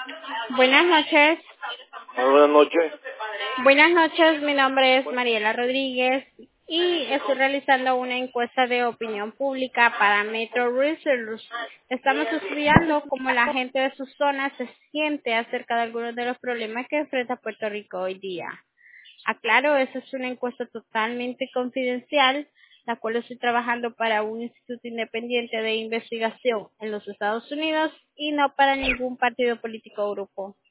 Buenas noches. Buenas noches. Buenas noches, mi nombre es Mariela Rodríguez y estoy realizando una encuesta de opinión pública para Metro Research. Estamos estudiando cómo la gente de su zona se siente acerca de algunos de los problemas que enfrenta Puerto Rico hoy día. Aclaro, esa es una encuesta totalmente confidencial, la cual estoy trabajando para un instituto independiente de investigación en los Estados Unidos y no para ningún partido político o grupo.